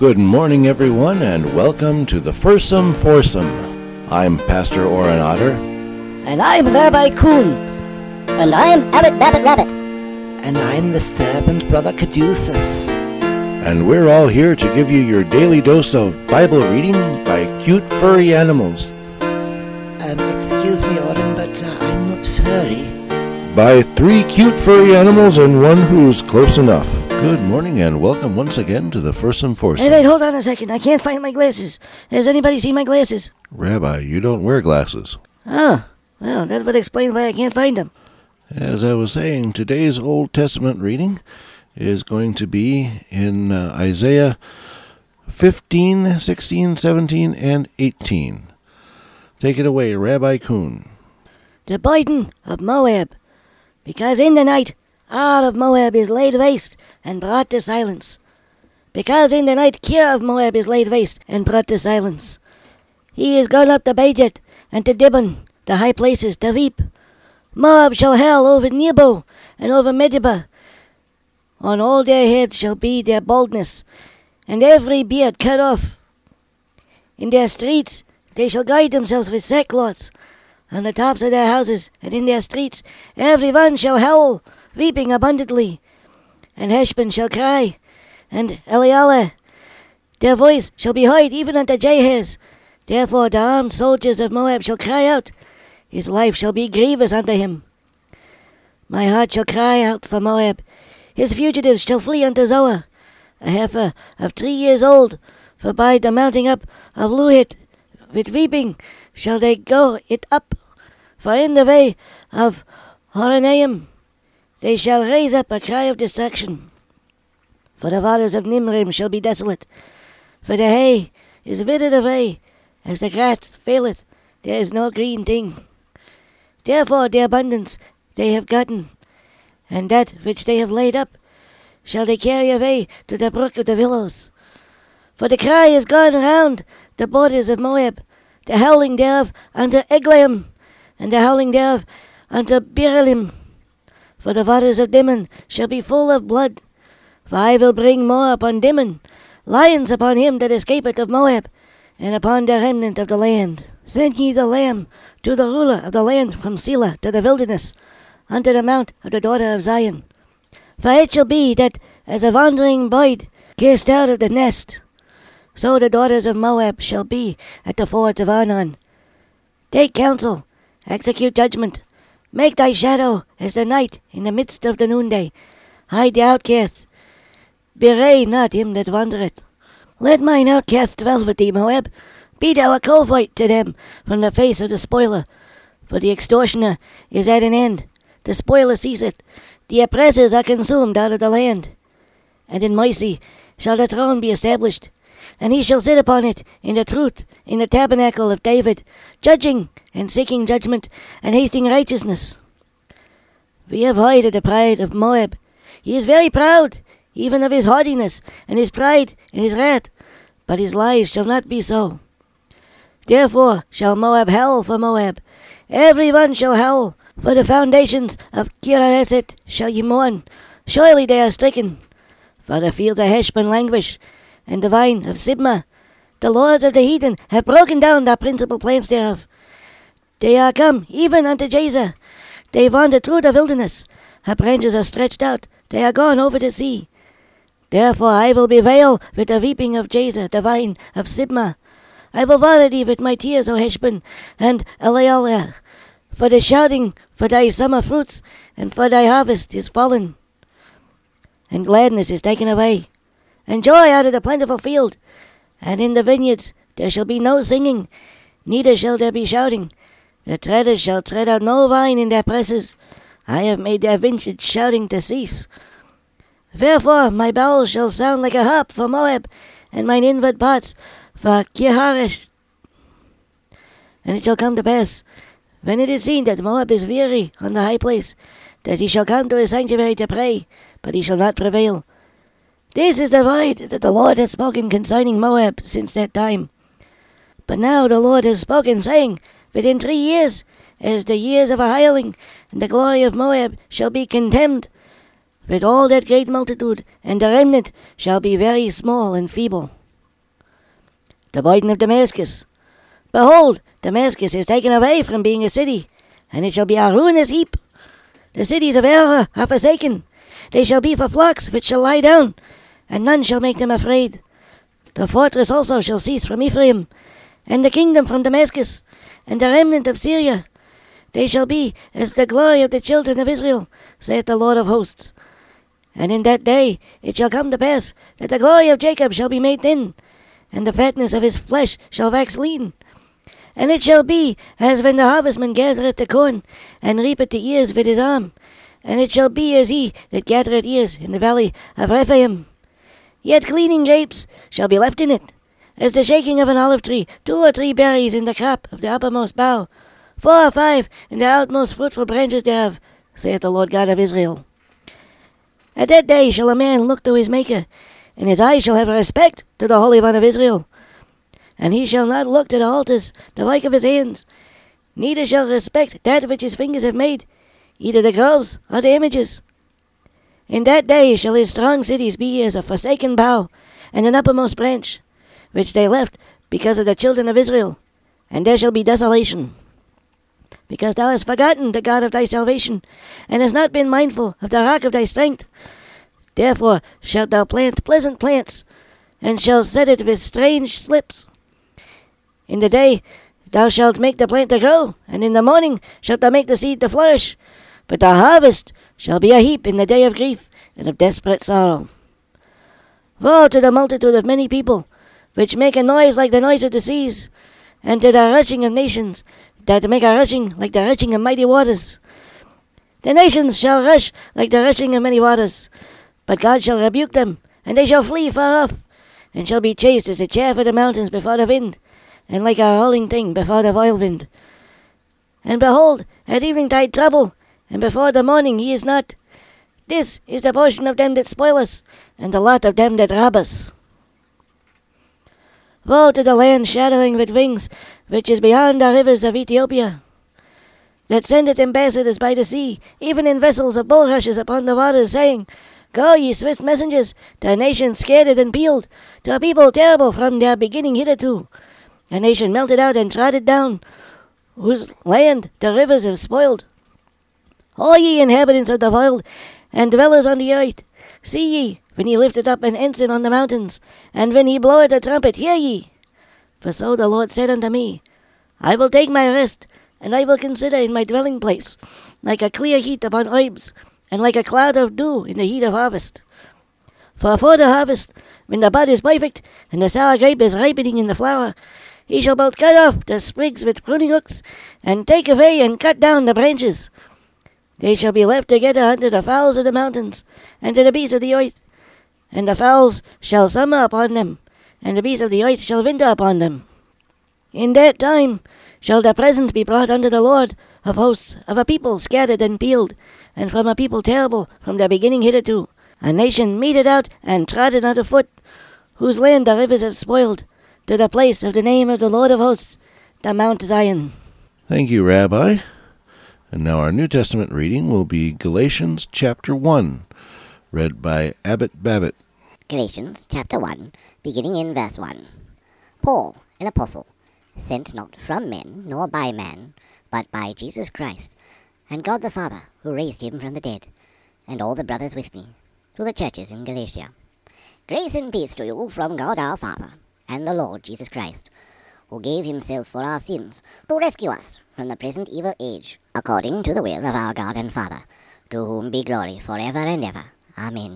Good morning, everyone, and welcome to the Fursome Foursome. I'm Pastor Oren Otter. And I'm Rabbi Kuhn. And I'm Abbot Babbitt Rabbit. And I'm the servant Brother Caduceus. And we're all here to give you your daily dose of Bible reading by cute furry animals. Excuse me, Oren, but I'm not furry. By 3 cute furry animals and one who's close enough. Good morning and welcome once again to the Fursome Foursome. Hey, wait, hold on a second. I can't find my glasses. Has anybody seen my glasses? Rabbi, you don't wear glasses. Oh, well, that would explain why I can't find them. As I was saying, today's Old Testament reading is going to be in Isaiah 15, 16, 17, and 18. Take it away, Rabbi Kuhn. The burden of Moab. Because in the night all of Moab is laid waste and brought to silence. Because in the night Kir of Moab is laid waste and brought to silence. He is gone up to Bajat and to Dibon, the high places, to weep. Moab shall howl over Nebo and over Medeba. On all their heads shall be their baldness, and every beard cut off. In their streets they shall guide themselves with sackcloths. On the tops of their houses and in their streets every one shall howl, weeping abundantly. And Heshbon shall cry, and Elealeh. Their voice shall be heard even unto Jahaz. Therefore the armed soldiers of Moab shall cry out. His life shall be grievous unto him. My heart shall cry out for Moab. His fugitives shall flee unto Zoar. A heifer of 3 years old, for by the mounting up of Luhit, with weeping shall they go it up. For in the way of Horonaim they shall raise up a cry of destruction. For the waters of Nimrim shall be desolate. For the hay is withered away, as the grass faileth, there is no green thing. Therefore the abundance they have gotten, and that which they have laid up, shall they carry away to the brook of the willows. For the cry is gone round the borders of Moab, the howling thereof unto Eglaim, and the howling thereof unto Biralim. For the waters of Dimon shall be full of blood. For I will bring more upon Dimon, lions upon him that escapeth of Moab, and upon the remnant of the land. Send ye the lamb to the ruler of the land from Selah to the wilderness, unto the mount of the daughter of Zion. For it shall be that as a wandering bird cast out of the nest, so the daughters of Moab shall be at the fords of Arnon. Take counsel, execute judgment, make thy shadow as the night in the midst of the noonday. Hide the outcasts, bewray not him that wandereth. Let mine outcasts dwell with thee, Moab. Be thou a covert to them from the face of the spoiler. For the extortioner is at an end, the spoiler ceaseth, the oppressors are consumed out of the land. And in mercy shall the throne be established, and he shall sit upon it in the truth, in the tabernacle of David, judging and seeking judgment, and hasting righteousness. We have heard of the pride of Moab. He is very proud, even of his haughtiness, and his pride, and his wrath, but his lies shall not be so. Therefore shall Moab howl for Moab, every one shall howl, for the foundations of Kir-Hareset shall ye mourn, surely they are stricken. For the fields of Heshbon languish, and the vine of Sibmah. The lords of the heathen have broken down the principal plants thereof. They are come even unto Jazer. They wander through the wilderness. Her branches are stretched out. They are gone over the sea. Therefore I will bewail with the weeping of Jazer, the vine of Sibmah. I will water thee with my tears, O Heshbon, and Elealeh. For the shouting for thy summer fruits, and for thy harvest is fallen. And gladness is taken away, and joy out of the plentiful field. And in the vineyards there shall be no singing, neither shall there be shouting. The treaders shall tread out no wine in their presses. I have made their vintage shouting to cease. Therefore my bowels shall sound like a harp for Moab, and mine inward parts for Kir-Hareset. And it shall come to pass, when it is seen that Moab is weary on the high place, that he shall come to his sanctuary to pray, but he shall not prevail. This is the word that the Lord has spoken concerning Moab since that time. But now the Lord has spoken, saying, within 3 years, as the years of a hireling, and the glory of Moab shall be contemned, with all that great multitude, and the remnant shall be very small and feeble. the Biden of Damascus. Behold, Damascus is taken away from being a city, and it shall be a ruinous heap. The cities of Erah are forsaken. They shall be for flocks which shall lie down, and none shall make them afraid. The fortress also shall cease from Ephraim, and the kingdom from Damascus, and the remnant of Syria. They shall be as the glory of the children of Israel, saith the Lord of hosts. And in that day it shall come to pass that the glory of Jacob shall be made thin, and the fatness of his flesh shall wax lean. And it shall be as when the harvestman gathereth the corn, and reapeth the ears with his arm. And it shall be as he that gathereth ears in the valley of Rephaim. Yet gleaning grapes shall be left in it, as the shaking of an olive tree, 2 or 3 berries in the crop of the uppermost bough, 4 or 5 in the outmost fruitful branches thereof, saith the Lord God of Israel. At that day shall a man look to his Maker, and his eyes shall have respect to the Holy One of Israel. And he shall not look to the altars, the work of his hands, neither shall respect that which his fingers have made, either the groves or the images. In that day shall his strong cities be as a forsaken bough, and an uppermost branch, which they left because of the children of Israel, and there shall be desolation. Because thou hast forgotten the God of thy salvation, and hast not been mindful of the rock of thy strength. Therefore shalt thou plant pleasant plants, and shalt set it with strange slips. In the day thou shalt make the plant to grow, and in the morning shalt thou make the seed to flourish. But the harvest shall be a heap in the day of grief and of desperate sorrow. Woe to the multitude of many people, which make a noise like the noise of the seas, and to the rushing of nations, that make a rushing like the rushing of mighty waters. The nations shall rush like the rushing of many waters, but God shall rebuke them, and they shall flee far off, and shall be chased as the chaff of the mountains before the wind, and like a rolling thing before the whirlwind. And behold, at eventide trouble, and before the morning he is not. This is the portion of them that spoil us, and the lot of them that rob us. Woe to the land shadowing with wings, which is beyond the rivers of Ethiopia, that sendeth ambassadors by the sea, even in vessels of bulrushes upon the waters, saying, Go, ye swift messengers, to a nation scattered and peeled, to a people terrible from their beginning hitherto, a nation melted out and trodden down, whose land the rivers have spoiled. All ye inhabitants of the world, and dwellers on the earth, see ye, when he lifteth up an ensign on the mountains, and when he bloweth a trumpet, hear ye. For so the Lord said unto me, I will take my rest, and I will consider in my dwelling place, like a clear heat upon herbs, and like a cloud of dew in the heat of harvest. For afore the harvest, when the bud is perfect, and the sour grape is ripening in the flower, he shall both cut off the sprigs with pruning hooks, and take away and cut down the branches. They shall be left together unto the fowls of the mountains, and to the beasts of the earth. And the fowls shall summer upon them, and the beasts of the earth shall winter upon them. In that time shall the present be brought unto the Lord of hosts of a people scattered and peeled, and from a people terrible from their beginning hitherto, a nation meted out and trodden under foot, whose land the rivers have spoiled, to the place of the name of the Lord of hosts, the Mount Zion. Thank you, Rabbi. And now our New Testament reading will be Galatians chapter 1, read by Abbott Babbitt. Galatians chapter 1, beginning in verse 1. Paul, an apostle, sent not from men nor by man, but by Jesus Christ, and God the Father, who raised him from the dead, and all the brothers with me, to the churches in Galatia. Grace and peace to you from God our Father, and the Lord Jesus Christ, who gave himself for our sins, to rescue us from the present evil age, according to the will of our God and Father, to whom be glory for ever and ever. Amen.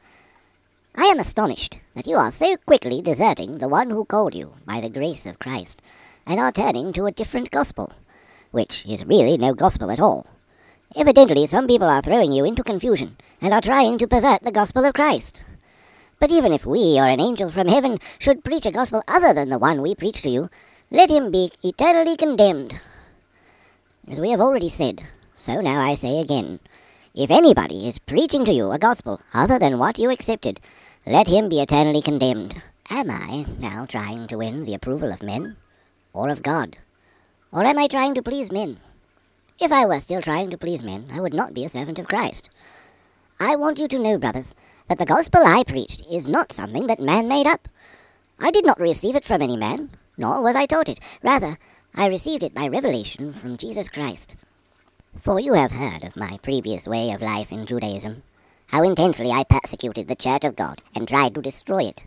I am astonished that you are so quickly deserting the one who called you by the grace of Christ, and are turning to a different gospel, which is really no gospel at all. Evidently some people are throwing you into confusion, and are trying to pervert the gospel of Christ. But even if we or an angel from heaven should preach a gospel other than the one we preach to you, let him be eternally condemned. As we have already said, so now I say again, if anybody is preaching to you a gospel other than what you accepted, let him be eternally condemned. Am I now trying to win the approval of men, or of God? Or am I trying to please men? If I were still trying to please men, I would not be a servant of Christ. I want you to know, brothers, that the gospel I preached is not something that man made up. I did not receive it from any man, nor was I taught it. Rather, I received it by revelation from Jesus Christ. For you have heard of my previous way of life in Judaism, how intensely I persecuted the Church of God and tried to destroy it.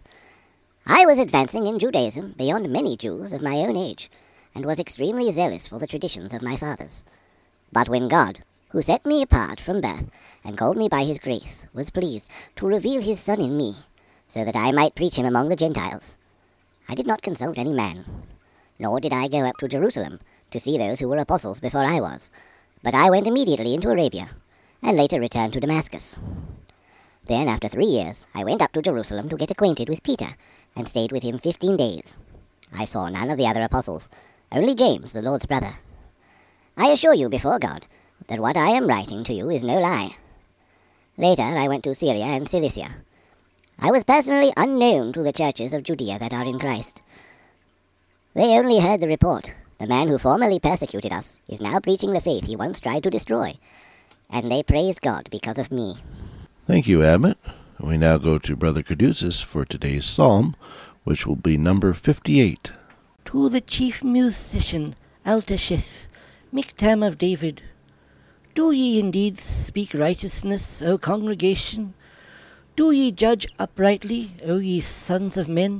I was advancing in Judaism beyond many Jews of my own age, and was extremely zealous for the traditions of my fathers. But when God, who set me apart from birth and called me by his grace, was pleased to reveal his Son in me, so that I might preach him among the Gentiles, I did not consult any man, nor did I go up to Jerusalem to see those who were apostles before I was, but I went immediately into Arabia, and later returned to Damascus. Then, after 3 years, I went up to Jerusalem to get acquainted with Peter, and stayed with him 15 days. I saw none of the other apostles, only James, the Lord's brother. I assure you before God that what I am writing to you is no lie. Later, I went to Syria and Cilicia. I was personally unknown to the churches of Judea that are in Christ. They only heard the report. The man who formerly persecuted us is now preaching the faith he once tried to destroy, and they praised God because of me. Thank you, Abbot. We now go to Brother Caduceus for today's psalm, which will be number 58. To the chief musician, Altashith, Miktam of David. Do ye indeed speak righteousness, O congregation? Do ye judge uprightly, O ye sons of men?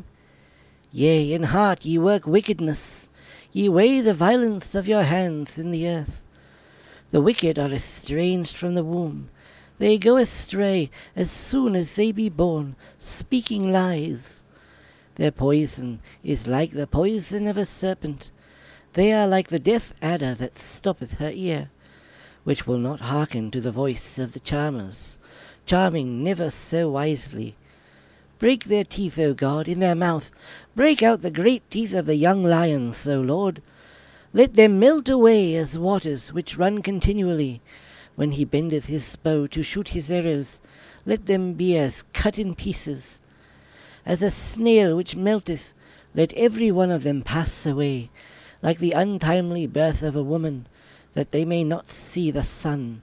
Yea, in heart ye work wickedness. Ye weigh the violence of your hands in the earth. The wicked are estranged from the womb. They go astray as soon as they be born, speaking lies. Their poison is like the poison of a serpent. They are like the deaf adder that stoppeth her ear, which will not hearken to the voice of the charmers, charming never so wisely. Break their teeth, O God, in their mouth. Break out the great teeth of the young lions, O Lord. Let them melt away as waters which run continually. When he bendeth his bow to shoot his arrows, let them be as cut in pieces. As a snail which melteth, let every one of them pass away, like the untimely birth of a woman, that they may not see the sun.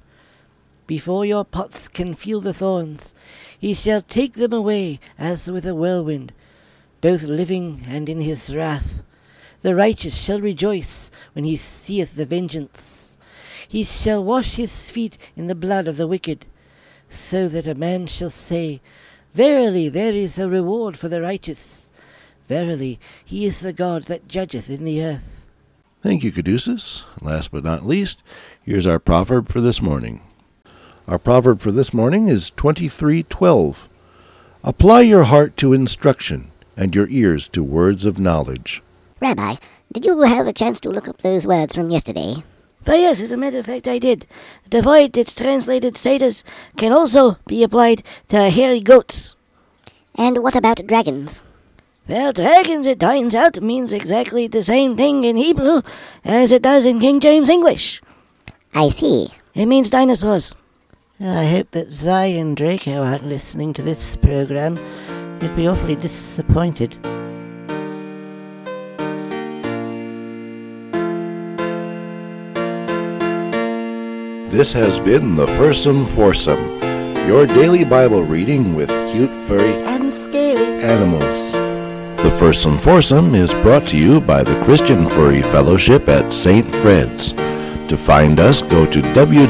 Before your pots can feel the thorns, he shall take them away as with a whirlwind, both living and in his wrath. The righteous shall rejoice when he seeth the vengeance. He shall wash his feet in the blood of the wicked, so that a man shall say, Verily there is a reward for the righteous. Verily he is the God that judgeth in the earth. Thank you, Caduceus. Last but not least, here's our proverb for this morning. Our proverb for this morning is 23:12. Apply your heart to instruction, and your ears to words of knowledge. Rabbi, did you have a chance to look up those words from yesterday? But yes, as a matter of fact, I did. The word that's translated satyrs can also be applied to hairy goats. And what about dragons? Well, dragons, it turns out, means exactly the same thing in Hebrew as it does in King James English. I see. It means dinosaurs. I hope that Zai and Draco aren't listening to this program. They'd be awfully disappointed. This has been the Fursome Foursome, your daily Bible reading with cute, furry, And scaly. animals. The Fursome Foursome is brought to you by the Christian Furry Fellowship at St. Fred's. To find us, go to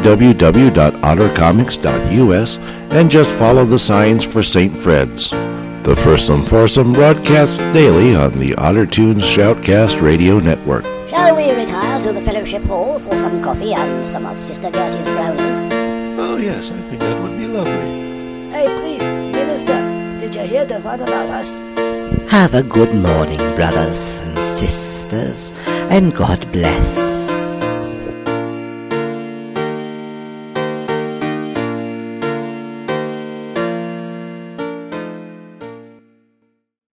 www.ottercomics.us and just follow the signs for St. Fred's. The Fursome Foursome broadcasts daily on the OtterTunes Shoutcast Radio Network. Shall we retire to the fellowship hall for some coffee and some of Sister Gertie's brownies? Oh yes, I think that would be lovely. Hey, please, Minister, did you hear the one about us? Have a good morning, brothers and sisters, and God bless.